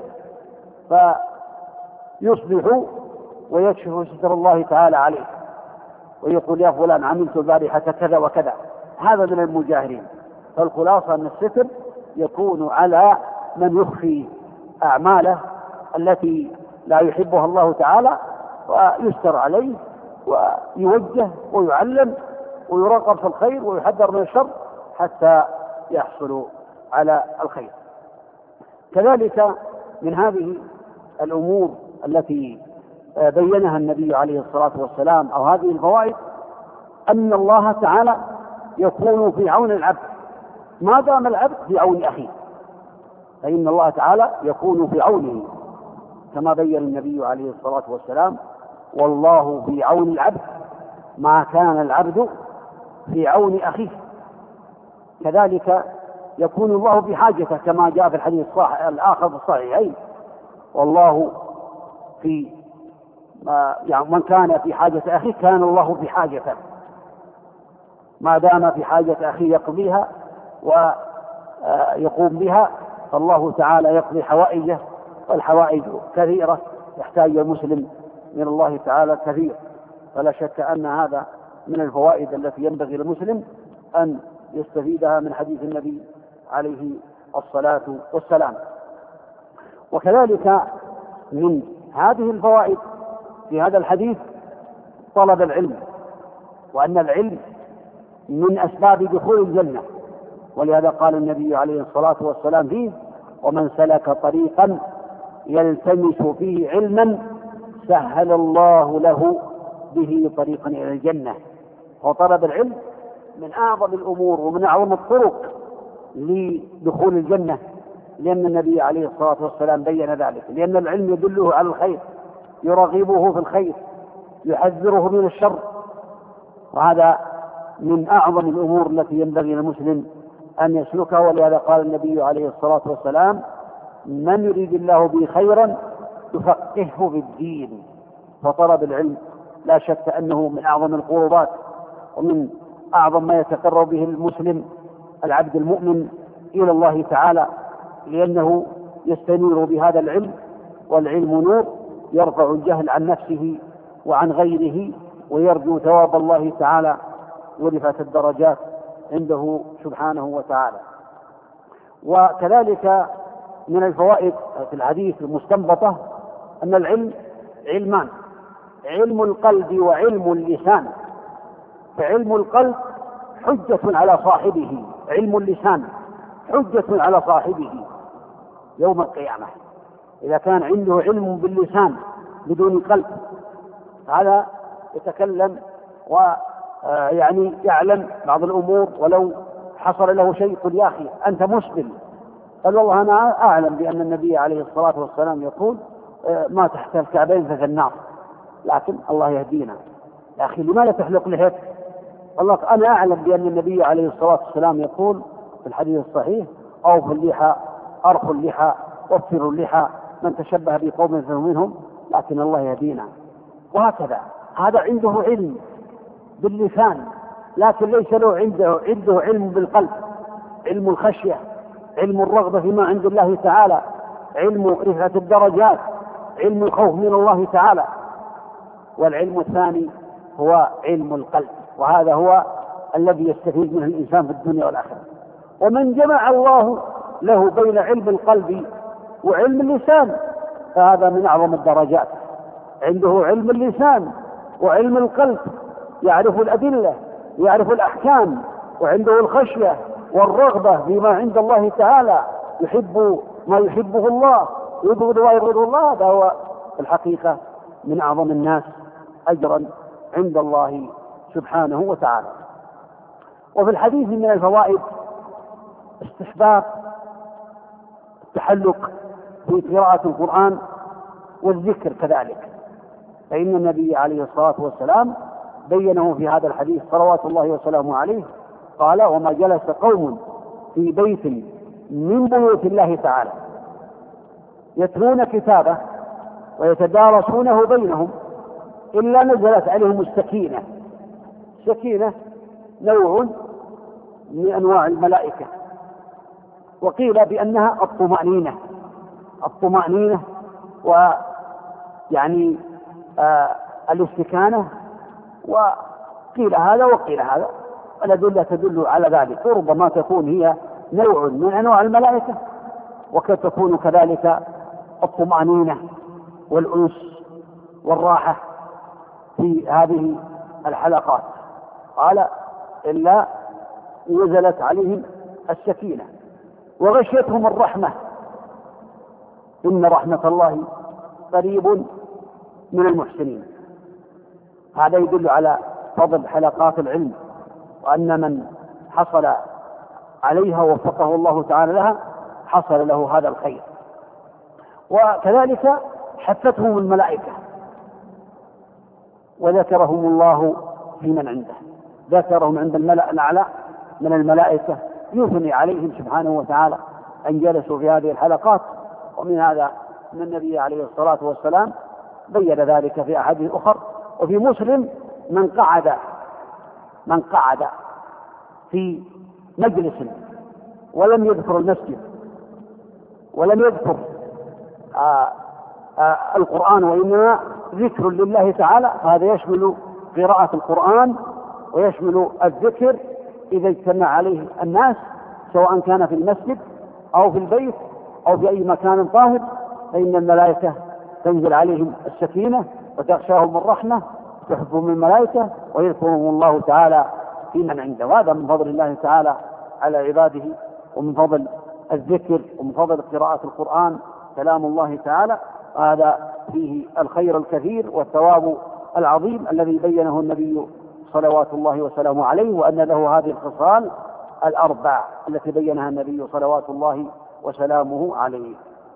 Speaker 2: فيصبح ويكشف ستر الله تعالى عليه ويقول: يا فلان عملت البارحة كذا وكذا. هذا من المجاهرين. فالخلاصة أن الستر يكون على من يخفي أعماله التي لا يحبها الله تعالى، ويستر عليه ويوجه ويعلم ويراقب في الخير ويحذر من الشر حتى يحصل على الخير. كذلك من هذه الأمور التي بينها النبي عليه الصلاة والسلام أو هذه الفوائد أن الله تعالى يكون في عون العبد ما دام العبد في عون أخيه، فإن الله تعالى يكون في عونه كما بين النبي عليه الصلاة والسلام: والله في عون العبد ما كان العبد في عون أخيه. كذلك يكون الله في حاجته كما جاء في الحديث الآخر في الصحيحين: والله في من كان في حاجة أخيه كان الله في حاجته. ما دام في حاجة أخيه يقضيها ويقوم بها فالله تعالى يقضي حوائجه، والحوائج كثيرة يحتاج المسلم من الله تعالى كثير. فلا شك أن هذا من الفوائد التي ينبغي للمسلم أن يستفيدها من حديث النبي عليه الصلاة والسلام. وكذلك من هذه الفوائد في هذا الحديث طلب العلم، وأن العلم من أسباب دخول الجنة، ولهذا قال النبي عليه الصلاة والسلام فيه: ومن سلك طريقا يلتمس فيه علما سهل الله له به طريقا إلى الجنة. وطلب العلم من أعظم الأمور ومن أعظم الطرق لدخول الجنة، لأن النبي عليه الصلاة والسلام بين ذلك، لأن العلم يدله على الخير، يرغبه في الخير، يحذره من الشر. وهذا من أعظم الأمور التي ينبغي للمسلم أن يسلكها. ولهذا قال النبي عليه الصلاة والسلام: من يريد الله به خيرا يفقهه في الدين. فطلب العلم لا شك أنه من أعظم القربات ومن أعظم ما يتقرب به المسلم العبد المؤمن إلى الله تعالى، لأنه يستنير بهذا العلم، والعلم نور يرفع الجهل عن نفسه وعن غيره، ويرجو ثواب الله تعالى ورفعة الدرجات عنده سبحانه وتعالى. وكذلك من الفوائد في الحديث المستنبطة أن العلم علمان: علم القلب وعلم اللسان. فعلم القلب حجة على صاحبه، علم اللسان حجة على صاحبه يوم القيامة. إذا كان عنده علم باللسان بدون قلب، هذا يتكلم ويعني يعلم بعض الأمور، ولو حصل له شيء قل يا أخي أنت مسلم، قال والله أنا أعلم بأن النبي عليه الصلاة والسلام يقول ما تحت الكعبين ففي النار، لكن الله يهدينا. يا أخي لماذا تحلق لحيتك؟ والله أنا أعلم بأن النبي عليه الصلاة والسلام يقول في الحديث الصحيح: أوفوا اللحى، أرخوا اللحى، وفروا اللحى، من تشبه بقوم فهو منهم، لكن الله يهدينا. وهكذا هذا عنده علم باللسان، لكن ليس له عنده علم بالقلب، علم الخشية، علم الرغبة فيما عند الله تعالى، علم رفعة الدرجات، علم الخوف من الله تعالى. والعلم الثاني هو علم القلب، وهذا هو الذي يستفيد منه الإنسان في الدنيا والآخرة. ومن جمع الله له بين علم القلب وعلم اللسان فهذا من أعظم الدرجات. عنده علم اللسان وعلم القلب، يعرف الأدلة، يعرف الأحكام، وعنده الخشية والرغبة بما عند الله تعالى، يحب ما يحبه الله، يبغض ما يبغضه الله. هذا هو الحقيقة من أعظم الناس أجرا عند الله سبحانه وتعالى. وفي الحديث من الفوائد استحباب التحلق في قراءة القرآن والذكر كذلك، فإن النبي عليه الصلاة والسلام بينه في هذا الحديث صلوات الله وسلامه عليه، قال: وما جلس قوم في بيت من بيوت الله تعالى يتلون كتابه ويتدارسونه بينهم إلا نزلت عليهم السكينة. السكينة نوع من أنواع الملائكة، وقيل بأنها الطمأنينة ويعني الاستكانة، وقيل هذا وقيل هذا، الأدلة تدل على ذلك. وربما تكون هي نوع من أنواع الملائكة، وقد تكون كذلك الطمأنينة والأنس والراحة في هذه الحلقات. قال: إلا نزلت عليهم السكينة وغشيتهم الرحمة، إن رحمة الله قريب من المحسنين. هذا يدل على فضل حلقات العلم، وأن من حصل عليها ووفقه الله تعالى لها حصل له هذا الخير. وكذلك حفتهم الملائكة وذكرهم الله في من عنده، ذكرهم عند الملأ الأعلى من الملائكة، يثني عليهم سبحانه وتعالى أن جلسوا في هذه الحلقات. ومن هذا من النبي عليه الصلاة والسلام بين ذلك في أحاديث أخر. وفي مسلم: من قعد في مجلس ولم يذكر المسجد ولم يذكر القرآن وإنما ذكر لله تعالى، هذا يشمل قراءة القرآن ويشمل الذكر إذا اجتمع عليه الناس، سواء كان في المسجد أو في البيت أو في أي مكان طاهر، فإن الملائكة تنزل عليهم السكينة وتغشاهم الرحمة، تحفهم الملائكة ويذكرهم الله تعالى في من عنده. وهذا من فضل الله تعالى على عباده، ومن فضل الذكر، ومن فضل قراءة القرآن كلام الله تعالى. هذا فيه الخير الكثير والثواب العظيم الذي بينه النبي صلوات الله وسلامه عليه، وأن له هذه الخصال الأربع التي بينها النبي صلوات الله وسلامه عليه.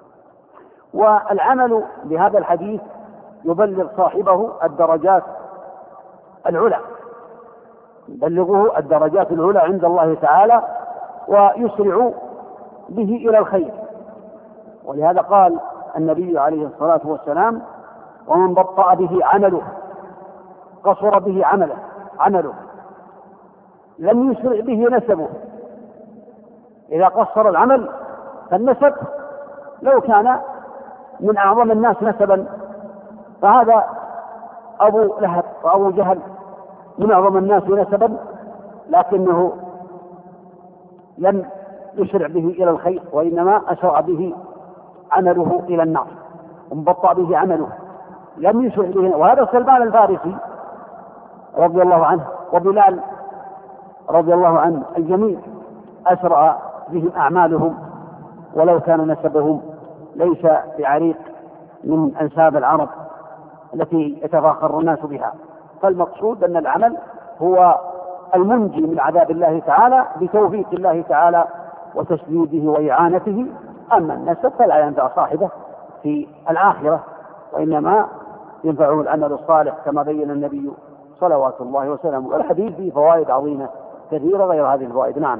Speaker 2: والعمل بهذا الحديث يبلغ صاحبه الدرجات العلى، يبلغه الدرجات العلى عند الله تعالى، ويسرع به إلى الخير. ولهذا قال النبي عليه الصلاة والسلام: ومن بطأ به عمله قصر به عمله لم يسرع به نسبه. إذا قصر العمل فالنسب لو كان من أعظم الناس نسبا فهذا أبو لهب وأبو جهل من أعظم الناس نسبا، لكنه لم يشرع به إلى الخير، وإنما أشرع به عمله إلى النار ومبطأ به عمله، لم يشرع به. وهذا سلمان الفارسي رضي الله عنه وبلال رضي الله عنه الجميع أسرع بهم أعمالهم، ولو كان نسبهم ليس بعريق من أنساب العرب التي يتفاخر الناس بها. فالمقصود أن العمل هو المنجي من عذاب الله تعالى بتوفيق الله تعالى وتسديده وإعانته. أما النسب فلا ينفع صاحبه في الآخرة، وإنما ينفعه العمل الصالح كما بين النبي صلوات الله وسلامه. والحديث فيه فوائد عظيمة كثيرة غير هذه الفوائد. نعم.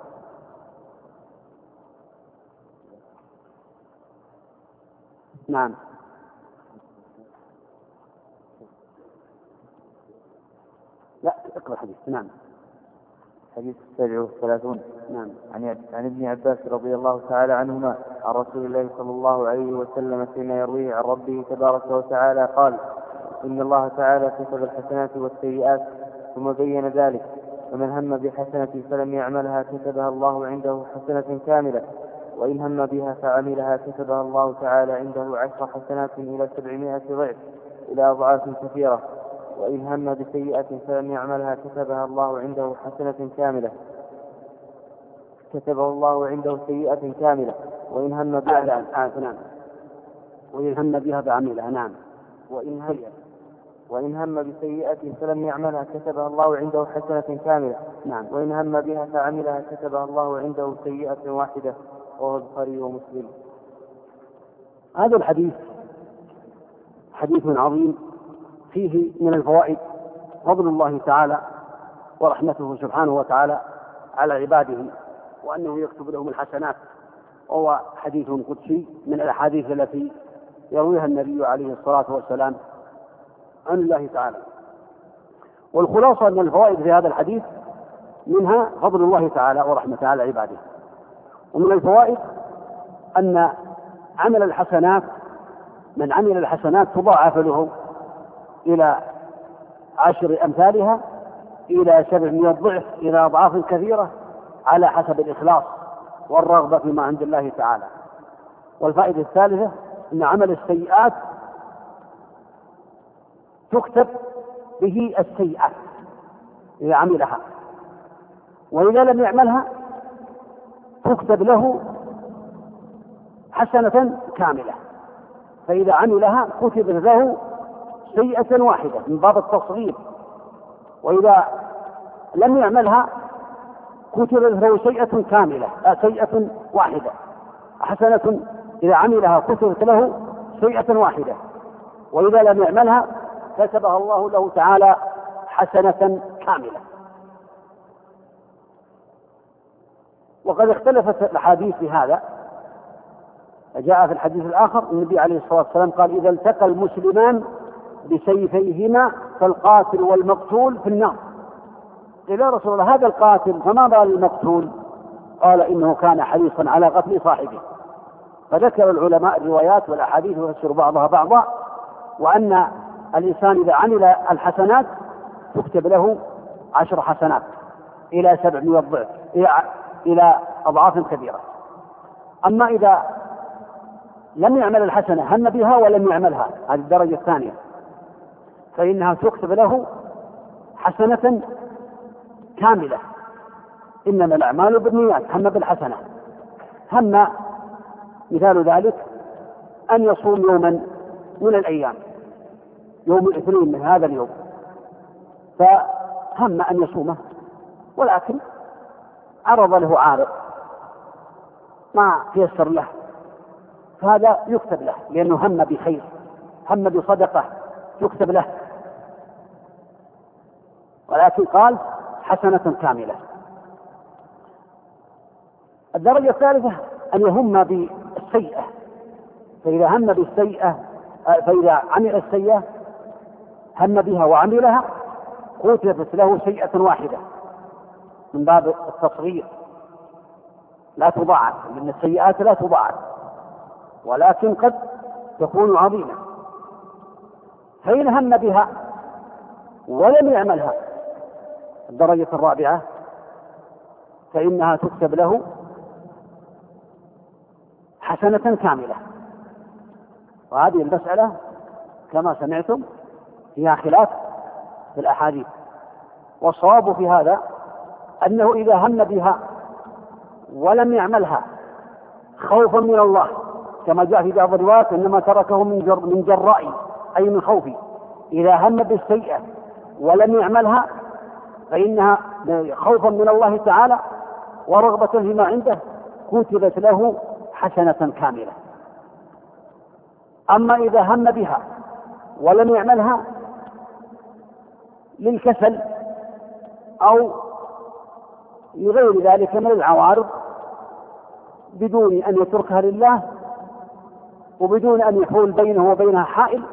Speaker 2: نعم. لا اقرأ الحديث. نعم.
Speaker 1: حديث 37.
Speaker 2: نعم.
Speaker 1: عن ابن عباس رضي الله تعالى عنهما عن رسول الله صلى الله عليه وسلم فيما يرويه عن ربه تبارك وتعالى قال: إن الله تعالى كتب الحسنات والسيئات ثم بين ذلك: فمن هم بحسنة فلم يعملها كتبها الله عنده حسنة كاملة، وإن هم بها فعملها كتبها الله تعالى عنده 10 حسنات إلى 700 ضعف إلى أضعاف كثيرة، وإن هم بسيئة فلم يعملها كتبها الله عنده حسنة كاملة كتبه الله عنده سيئة كاملة، وإن هم بها
Speaker 2: وإن هم بها فعملها. نعم.
Speaker 1: وإن هم بسيئة فلم يعملها كتبها الله عنده حسنة كاملة.
Speaker 2: نعم.
Speaker 1: وإن هم بها فعملها كتبها الله عنده سيئة واحدة. رواه البخاري ومسلم.
Speaker 2: هذا الحديث حديث عظيم فيه من الفوائد فضل الله تعالى ورحمته سبحانه وتعالى على عباده، وأنه يكتب لهم الحسنات، وهو حديث قدسي من الأحاديث التي يرويها النبي عليه الصلاة والسلام عن الله تعالى. والخلاصة أن الفوائد في هذا الحديث منها فضل الله تعالى ورحمته على عباده. ومن الفوائد أن عمل الحسنات من عمل الحسنات تضاعف له إلى 10 أمثالها إلى 700 ضعف إلى أضعاف كثيرة على حسب الإخلاص والرغبة فيما عند الله تعالى. والفائدة الثالثة أن عمل السيئات تكتب به السيئات إذا عملها، وإذا لم يعملها تكتب له حسنة كاملة، فإذا عملها كتبت له سيئة واحدة من باب التصغير، وإذا لم يعملها كتبت له سيئة كاملة سيئة واحدة. حسنة إذا عملها كتبت له سيئة واحدة، وإذا لم يعملها كتبها الله له تعالى حسنة كاملة. وقد اختلفت الأحاديث في هذا. جاء في الحديث الآخر النبي عليه الصلاة والسلام قال: إذا التقى المسلمان بسيفيهما فالقاتل والمقتول في النار. قيل: يا رسول الله هذا القاتل فما بال المقتول؟ قال: إنه كان حريصا على قتل صاحبه. فذكر العلماء الروايات والأحاديث ويفسر بعضها بعضا، وأن الإنسان إذا عمل الحسنات تكتب له 10 حسنات إلى 700 ضعف إلى أضعاف كبيرة. أما إذا لم يعمل الحسنة هم بها ولم يعملها، هذه الدرجة الثانية، فإنها تكتب له حسنة كاملة. إنما الأعمال بالنيات. هم بالحسنة، هم مثال ذلك أن يصوم يوما من الأيام، يوم الاثنين من هذا اليوم، فهم أن يصومه ولكن عرض له عارض ما تيسر له، فهذا يكتب له لأنه هم بخير، هم بصدقة يكتب له، ولكن قال حسنة كاملة. الدرجة الثالثة أن يهم بالسيئة، فإذا هم بالسيئة فإذا عمل السيئة هم بها وعملها كتبت له سيئة واحدة من باب التصغير. لا تضاعف، لأن السيئات لا تضاعف، ولكن قد تكون عظيمة. فإن هم بها ولم يعملها، الدرجة الرابعة، فإنها تكتب له حسنة كاملة. وهذه المسألة كما سمعتم فيها خلاف في الأحاديث، والصواب في هذا أنه إذا هم بها ولم يعملها خوفا من الله، كما جاء في بعض الروايات إنما تركه من جراء، أي من خوفي. إذا هم بالسيئة ولم يعملها فإنها خوفا من الله تعالى ورغبة فيما عنده كتبت له حسنة كاملة. أما إذا هم بها ولم يعملها للكسل أو لغير ذلك من العوارض بدون أن يتركها لله وبدون أن يحول بينه وبينها حائل،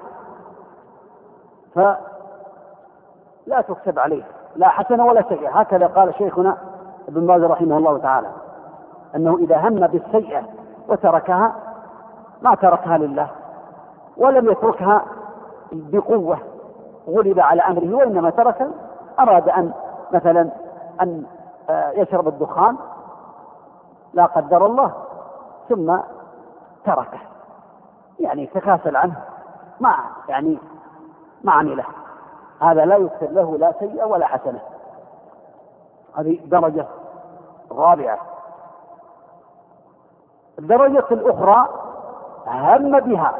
Speaker 2: فلا تكتب عليه لا حسنة ولا سيئة. هكذا قال شيخنا ابن باز رحمه الله تعالى، أنه إذا هم بالسيئة وتركها ما تركها لله ولم يتركها بقوة غلب على أمره، وإنما ترك، أراد أن مثلا أن يشرب الدخان لا قدر الله ثم تركه، يعني تكاسل عنه ما عمله، هذا لا يكتب له لا سيئة ولا حسنة. هذه درجة رابعة. الدرجة الأخرى هم بها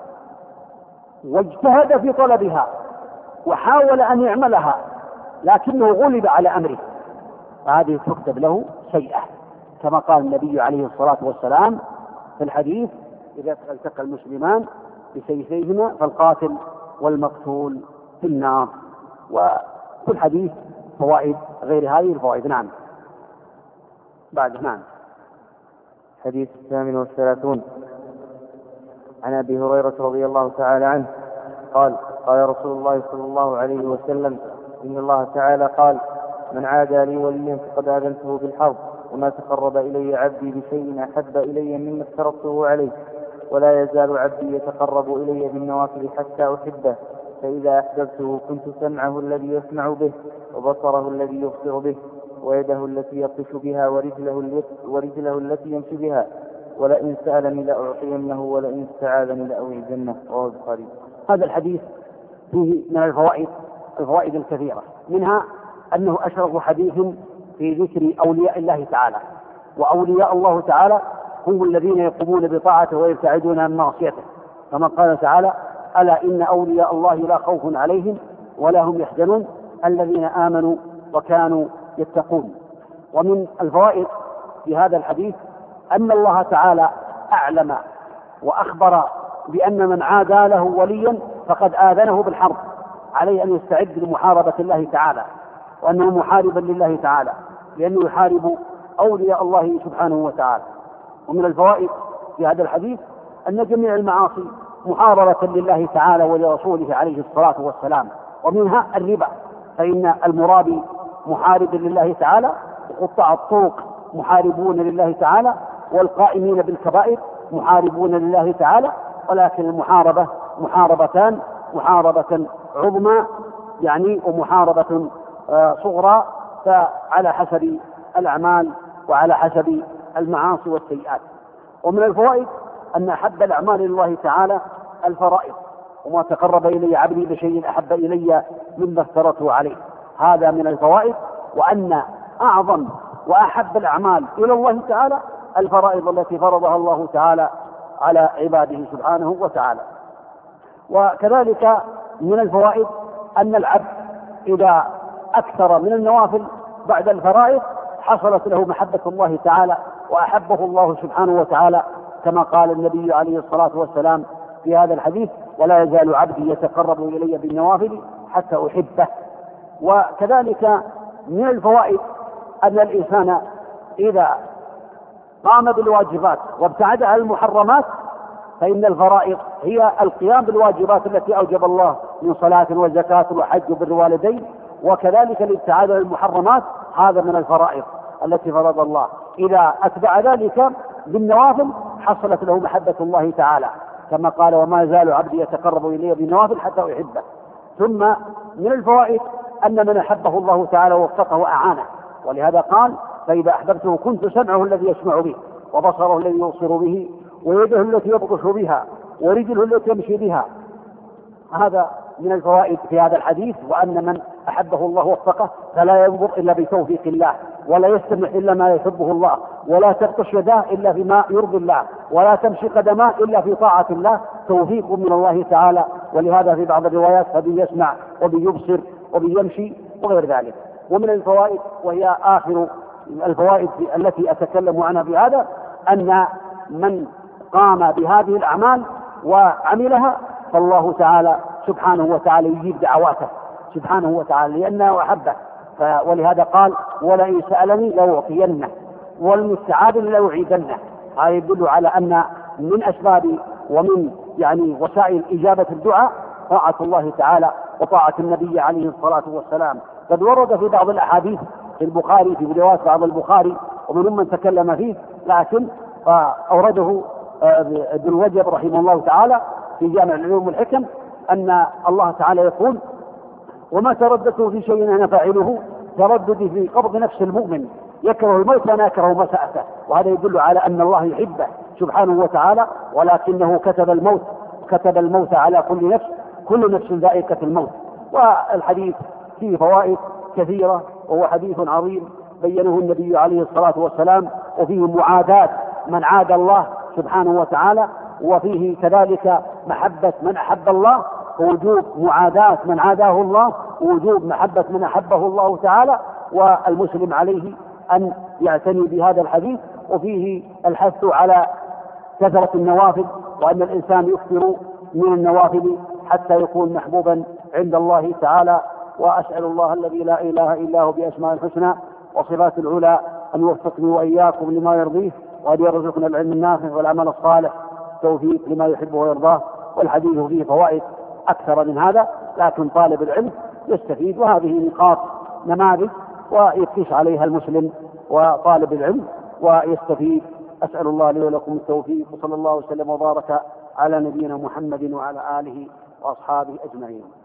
Speaker 2: واجتهد في طلبها وحاول أن يعملها لكنه غلب على أمره، فهذه تكتب له سيئة، كما قال النبي عليه الصلاة والسلام في الحديث: إذا التقى المسلمان بسيفيهما فالقاتل والمقتول في النار. وفي الحديث فوائد غير هذه الفوائد. نعم. بعد. نعم.
Speaker 1: حديث 38 عن أبي هريرة رضي الله تعالى عنه قال: قال رسول الله صلى الله عليه وسلم: إن الله تعالى قال: من عادى لي وليا فقد آذنته بالحرب، وما تقرب إلي عبدي بشيء أحب إلي مما افترضته عليه، ولا يزال عبدي يتقرب إلي بالنوافل حتى أحبه، فإذا أحببته كنت سمعه الذي يسمع به، وبصره الذي يبصر به، ويده التي يبطش بها، ورجله التي يمشي بها، ولئن سألني لأعطينه، ولئن استعاذني لأعيذنه. رواه البخاري.
Speaker 2: هذا الحديث فيه من الفوائد الكثيرة، منها أنه أشرف حديث في ذكر أولياء الله تعالى، وأولياء الله تعالى هم الذين يقومون بطاعته ويبتعدون عن معصيته، كما قال تعالى: ألا إن أولياء الله لا خوف عليهم ولا هم يحزنون الذين آمنوا وكانوا يتقون. ومن الفوائد في هذا الحديث أن الله تعالى أعلم وأخبر بأن من عادى له وليا فقد آذنه بالحرب، عليه أن يستعد لمحاربة الله تعالى، وأنه محاربا لله تعالى لأنه يحارب أولياء الله سبحانه وتعالى. ومن الفوائد في هذا الحديث أن جميع المعاصي محاربة لله تعالى ولرسوله عليه الصلاة والسلام، ومنها الربا، فإن المرابي محارب لله تعالى، وقطاع الطرق محاربون لله تعالى، والقائمين بالكبائر محاربون لله تعالى، ولكن المحاربة محاربتان: محاربة عظمى ومحاربة صغرى، فعلى حسب الأعمال وعلى حسب المعاصي والسيئات. ومن الفوائد أن أحب الأعمال لله تعالى الفرائض، وما تقرب إلي عبدي بشيء أحب إلي مما افترضته عليه. هذا من الفوائد، وأن أعظم وأحب الأعمال إلى الله تعالى الفرائض التي فرضها الله تعالى على عباده سبحانه وتعالى. وكذلك من الفوائد أن العبد إذا أكثر من النوافل بعد الفرائض حصلت له محبة الله تعالى وأحبه الله سبحانه وتعالى، كما قال النبي عليه الصلاة والسلام في هذا الحديث: ولا يزال عبدي يتقرب إلي بالنوافل حتى أحبه. وكذلك من الفوائد أن الإنسان إذا قام بالواجبات وابتعد عن المحرمات فإن الفرائض هي القيام بالواجبات التي أوجب الله من صلاة وزكاة وحج وبر الوالدين، وكذلك الابتعاد عن المحرمات هذا من الفرائض. التي فرض الله. إذا أتبع ذلك بالنوافل حصلت له محبة الله تعالى، كما قال: وما يزال عبدي يتقرب إلي بالنوافل حتى أحبه. ثم من الفوائد أن من أحبه الله تعالى وفقه وأعانه، ولهذا قال: فإذا أحببته كنت سمعه الذي يسمع به، وبصره الذي يبصر به، ويده التي يبطش بها، ورجله التي يمشي بها. هذا من الفوائد في هذا الحديث. وأن من أحبه الله وفقه فلا ينظر إلا بتوفيق الله، ولا يستمع إلا ما يحبه الله، ولا تبطش يداه إلا فيما يرضي الله، ولا تمشي قدماه إلا في طاعة الله، توفيق من الله تعالى. ولهذا في بعض الروايات: فبي يسمع وبي يبصر وبي يمشي وغير ذلك. ومن الفوائد، وهي آخر الفوائد التي أتكلم عنها بهذا، أن من قام بهذه الأعمال وعملها فالله تعالى سبحانه وتعالى يجيب دعواته سبحانه وتعالى لأنه أحبه. ولهذا قال: ولئن سألني لأعطينه ولئن استعاذني لأعيذنه. هذا يدل على أن من أسباب ومن وسائل إجابة الدعاء طاعة الله تعالى وطاعة النبي عليه الصلاة والسلام. قد ورد في بعض الأحاديث في البخاري، في روايات بعض البخاري ومن من تكلم فيه، لكن أورده ابن رجب رحمه الله تعالى في جامع العلوم والحكم، أن الله تعالى يقول: وما ترددت في شيء أنا فاعله ترددي في قبض نفس المؤمن، يكره الموت وأنا أكره مساءته. وهذا يدل على أن الله يحبه سبحانه وتعالى، ولكنه كتب الموت على كل نفس، كل نفس ذائقة الموت. والحديث فيه فوائد كثيرة، وهو حديث عظيم بينه النبي عليه الصلاة والسلام، وفيه معاداة من عاد الله سبحانه وتعالى، وفيه كذلك محبة من أحب الله، ووجوب معاداة من عاداه الله، ووجوب محبة من أحبه الله تعالى. والمسلم عليه أن يعتني بهذا الحديث، وفيه الحث على كثرة النوافل، وأن الإنسان يكثر من النوافل حتى يكون محبوبا عند الله تعالى. وأسأل الله الذي لا إله إلا هو بأسماء الحسنى وصفات العلى أن يوفقني وإياكم لما يرضيه، وأن يرزقنا العلم النافع والعمل الصالح، توفيق لما يحبه ويرضاه. والحديث فيه فوائد أكثر من هذا، لكن طالب العلم يستفيد، وهذه نقاط نماذج ويقيس عليها المسلم وطالب العلم ويستفيد. أسأل الله لي ولكم التوفيق، وصلى الله وسلم وبارك على نبينا محمد وعلى آله وأصحابه أجمعين.